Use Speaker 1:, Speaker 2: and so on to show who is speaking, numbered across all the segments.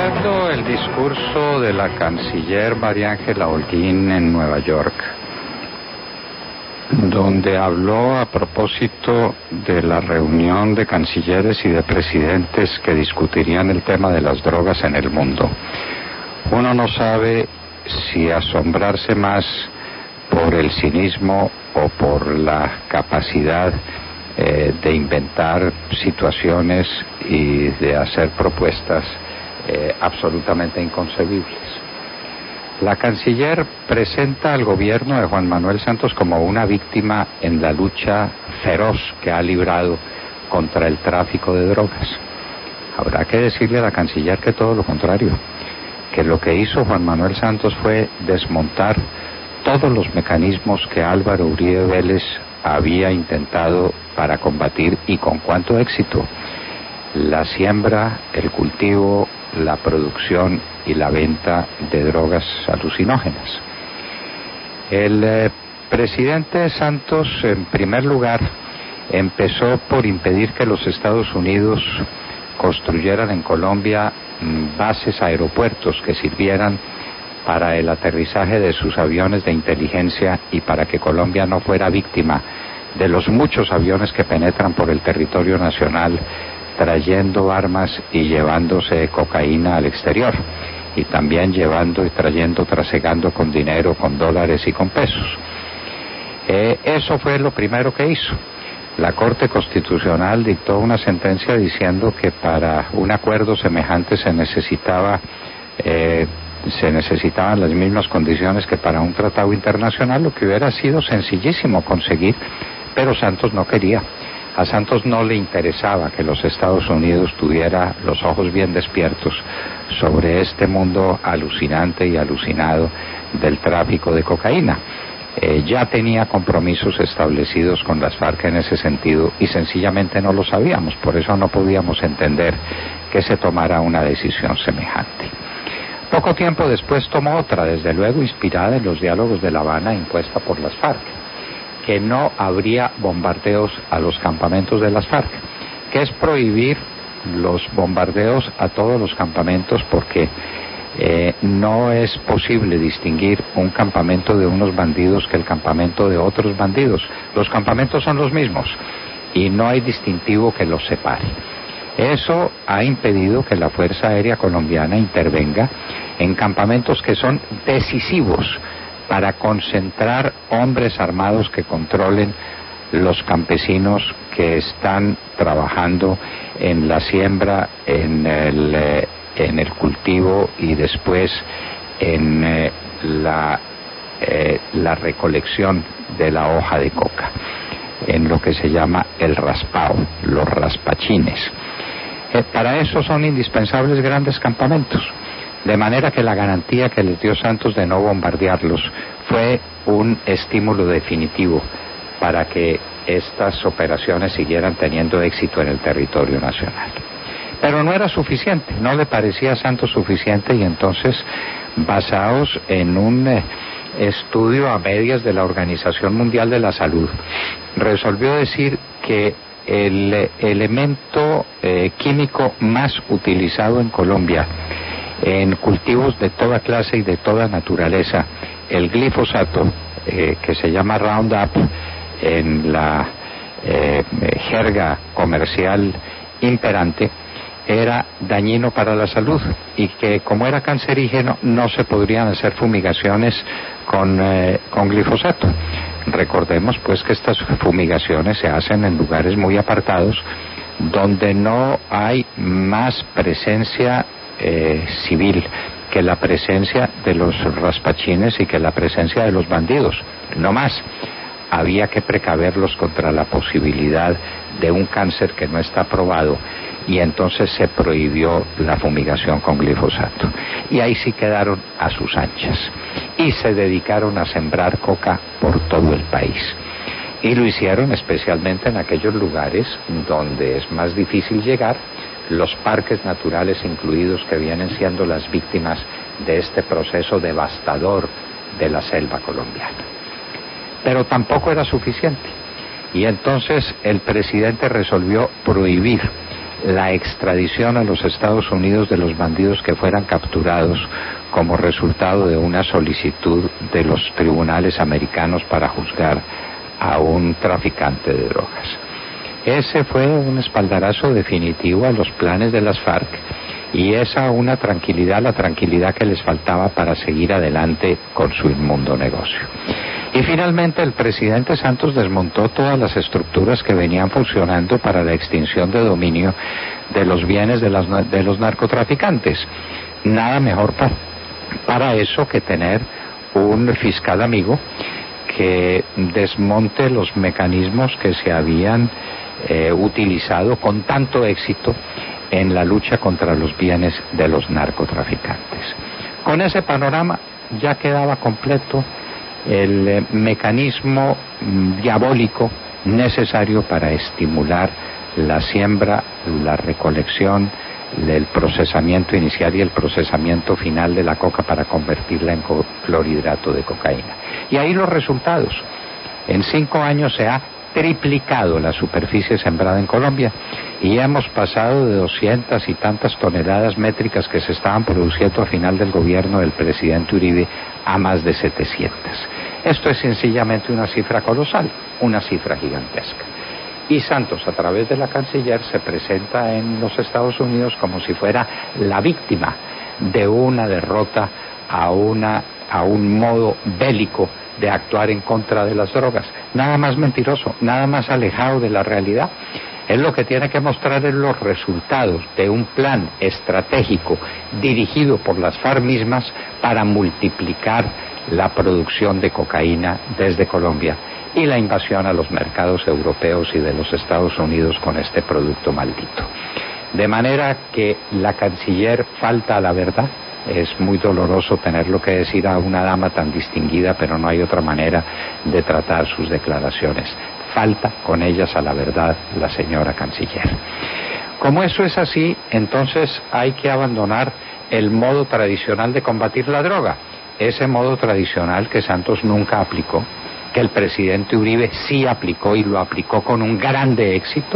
Speaker 1: Recuerdo el discurso de la canciller María Ángela Holguín en Nueva York, donde habló a propósito de la reunión de cancilleres y de presidentes que discutirían el tema de las drogas en el mundo. Uno no sabe si asombrarse más por el cinismo o por la capacidad de inventar situaciones y de hacer propuestas absolutamente inconcebibles. La canciller presenta al gobierno de Juan Manuel Santos como una víctima en la lucha feroz que ha librado contra el tráfico de drogas. Habrá que decirle a la canciller que todo lo contrario, que lo que hizo Juan Manuel Santos fue desmontar todos los mecanismos que Álvaro Uribe Vélez había intentado para combatir, y con cuánto éxito: la siembra, el cultivo, la producción y la venta de drogas alucinógenas. El presidente Santos, en primer lugar, empezó por impedir que los Estados Unidos construyeran en Colombia bases, aeropuertos que sirvieran para el aterrizaje de sus aviones de inteligencia y para que Colombia no fuera víctima de los muchos aviones que penetran por el territorio nacional trayendo armas y llevándose cocaína al exterior, y también llevando y trayendo, trasegando con dinero, con dólares y con pesos. Eso fue lo primero que hizo. La Corte Constitucional dictó una sentencia diciendo que para un acuerdo semejante se necesitaban las mismas condiciones que para un tratado internacional, lo que hubiera sido sencillísimo conseguir, pero Santos no quería. A Santos no le interesaba que los Estados Unidos tuviera los ojos bien despiertos sobre este mundo alucinante y alucinado del tráfico de cocaína. Ya tenía compromisos establecidos con las FARC en ese sentido y sencillamente no lo sabíamos, por eso no podíamos entender que se tomara una decisión semejante. Poco tiempo después tomó otra, desde luego inspirada en los diálogos de La Habana impuesta por las FARC, que no habría bombardeos a los campamentos de las FARC, que es prohibir los bombardeos a todos los campamentos, porque no es posible distinguir un campamento de unos bandidos que el campamento de otros bandidos. Los campamentos son los mismos y no hay distintivo que los separe. Eso ha impedido que la Fuerza Aérea Colombiana intervenga en campamentos que son decisivos para concentrar hombres armados que controlen los campesinos que están trabajando en la siembra, en el cultivo y después en la recolección de la hoja de coca, en lo que se llama el raspao, los raspachines. Para eso son indispensables grandes campamentos. De manera que la garantía que les dio Santos de no bombardearlos fue un estímulo definitivo para que estas operaciones siguieran teniendo éxito en el territorio nacional. Pero no era suficiente, no le parecía a Santos suficiente, y entonces, basados en un estudio a medias de la Organización Mundial de la Salud, resolvió decir que el elemento químico más utilizado en Colombia en cultivos de toda clase y de toda naturaleza, el glifosato, que se llama Roundup en la jerga comercial imperante, era dañino para la salud, y que como era cancerígeno no se podrían hacer fumigaciones con glifosato. Recordemos pues que estas fumigaciones se hacen en lugares muy apartados, donde no hay más presencia civil que la presencia de los raspachines y que la presencia de los bandidos, no más. Había que precaverlos contra la posibilidad de un cáncer que no está probado, y entonces se prohibió la fumigación con glifosato. Y ahí sí quedaron a sus anchas y se dedicaron a sembrar coca por todo el país. Y lo hicieron especialmente en aquellos lugares donde es más difícil llegar, los parques naturales incluidos, que vienen siendo las víctimas de este proceso devastador de la selva colombiana. Pero tampoco era suficiente, y entonces el presidente resolvió prohibir la extradición a los Estados Unidos de los bandidos que fueran capturados como resultado de una solicitud de los tribunales americanos para juzgar a un traficante de drogas. Ese fue un espaldarazo definitivo a los planes de las FARC y esa una tranquilidad, la tranquilidad que les faltaba para seguir adelante con su inmundo negocio. Y finalmente el presidente Santos desmontó todas las estructuras que venían funcionando para la extinción de dominio de los bienes de los narcotraficantes. Nada mejor para eso que tener un fiscal amigo que desmonte los mecanismos que se habían utilizado con tanto éxito en la lucha contra los bienes de los narcotraficantes. Con ese panorama ya quedaba completo el mecanismo diabólico necesario para estimular la siembra, la recolección, el procesamiento inicial y el procesamiento final de la coca para convertirla en clorhidrato de cocaína. Y ahí los resultados. En 5 años se ha triplicado la superficie sembrada en Colombia y hemos pasado de 200 y tantas toneladas métricas que se estaban produciendo a final del gobierno del presidente Uribe a más de 700. Esto es sencillamente una cifra colosal, una cifra gigantesca. Y Santos, a través de la canciller, se presenta en los Estados Unidos como si fuera la víctima de una derrota a un modo bélico de actuar en contra de las drogas. Nada más mentiroso, nada más alejado de la realidad. Él lo que tiene que mostrar es los resultados de un plan estratégico dirigido por las FARC mismas para multiplicar la producción de cocaína desde Colombia y la invasión a los mercados europeos y de los Estados Unidos con este producto maldito. De manera que la canciller falta a la verdad. Es muy doloroso tenerlo que decir a una dama tan distinguida, pero no hay otra manera de tratar sus declaraciones. Falta con ellas a la verdad la señora canciller. Como eso es así, entonces hay que abandonar el modo tradicional de combatir la droga. Ese modo tradicional que Santos nunca aplicó, que el presidente Uribe sí aplicó y lo aplicó con un grande éxito,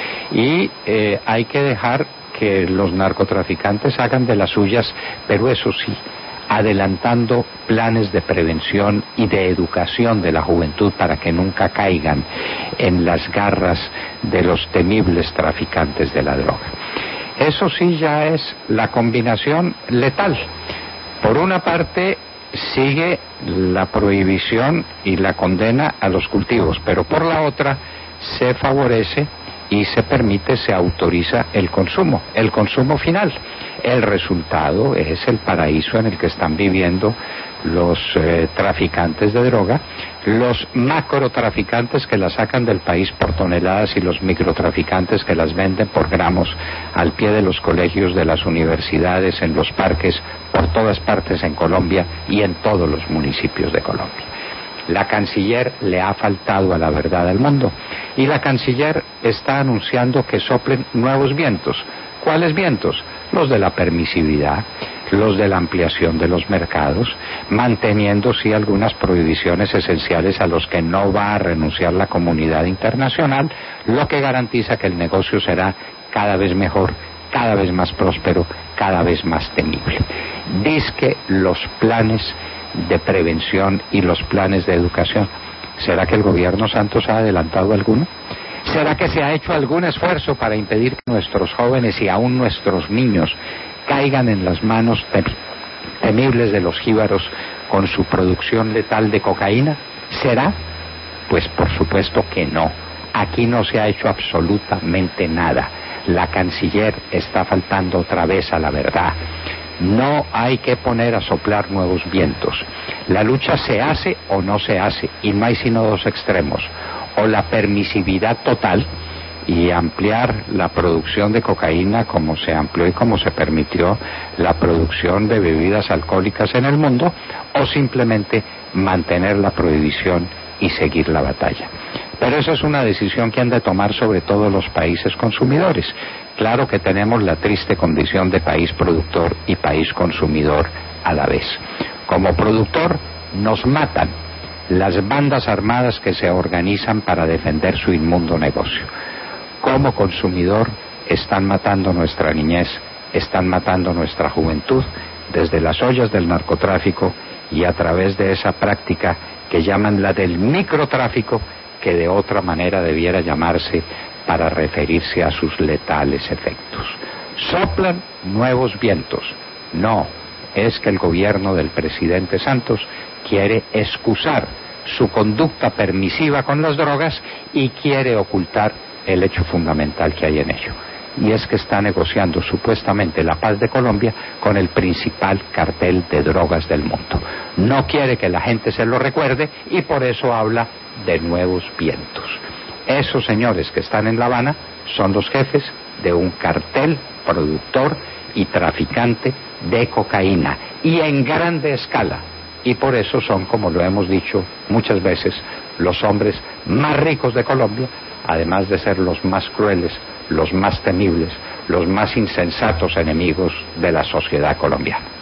Speaker 1: y hay que dejar que los narcotraficantes hagan de las suyas, pero eso sí, adelantando planes de prevención y de educación de la juventud para que nunca caigan en las garras de los temibles traficantes de la droga. Eso sí ya es la combinación letal. Por una parte sigue la prohibición y la condena a los cultivos, pero por la otra se favorece y se permite, se autoriza el consumo final. El resultado es el paraíso en el que están viviendo los traficantes de droga, los macrotraficantes que las sacan del país por toneladas y los microtraficantes que las venden por gramos al pie de los colegios, de las universidades, en los parques, por todas partes en Colombia y en todos los municipios de Colombia. La canciller le ha faltado a la verdad al mundo y la canciller está anunciando que soplen nuevos vientos. ¿Cuáles vientos? Los de la permisividad, los de la ampliación de los mercados, manteniendo sí algunas prohibiciones esenciales a los que no va a renunciar la comunidad internacional, lo que garantiza que el negocio será cada vez mejor, cada vez más próspero, cada vez más temible. Dizque los planes de prevención y los planes de educación. ¿Será que el gobierno Santos ha adelantado alguno? ¿Será que se ha hecho algún esfuerzo para impedir que nuestros jóvenes y aún nuestros niños caigan en las manos temibles de los jíbaros con su producción letal de cocaína? ¿Será? Pues por supuesto que no. Aquí no se ha hecho absolutamente nada. La canciller está faltando otra vez a la verdad. No hay que poner a soplar nuevos vientos. La lucha se hace o no se hace, y no hay sino dos extremos: o la permisividad total y ampliar la producción de cocaína como se amplió y como se permitió la producción de bebidas alcohólicas en el mundo, o simplemente mantener la prohibición y seguir la batalla. Pero esa es una decisión que han de tomar sobre todo los países consumidores. Claro que tenemos la triste condición de país productor y país consumidor a la vez. Como productor nos matan las bandas armadas que se organizan para defender su inmundo negocio. Como consumidor están matando nuestra niñez, están matando nuestra juventud desde las ollas del narcotráfico y a través de esa práctica que llaman la del microtráfico, que de otra manera debiera llamarse para referirse a sus letales efectos. Soplan nuevos vientos. No, es que el gobierno del presidente Santos quiere excusar su conducta permisiva con las drogas y quiere ocultar el hecho fundamental que hay en ello. Y es que está negociando supuestamente la paz de Colombia con el principal cartel de drogas del mundo. No quiere que la gente se lo recuerde y por eso habla de nuevos vientos. Esos señores que están en La Habana son los jefes de un cartel productor y traficante de cocaína, y en grande escala. Y por eso son, como lo hemos dicho muchas veces, los hombres más ricos de Colombia, además de ser los más crueles, los más temibles, los más insensatos enemigos de la sociedad colombiana.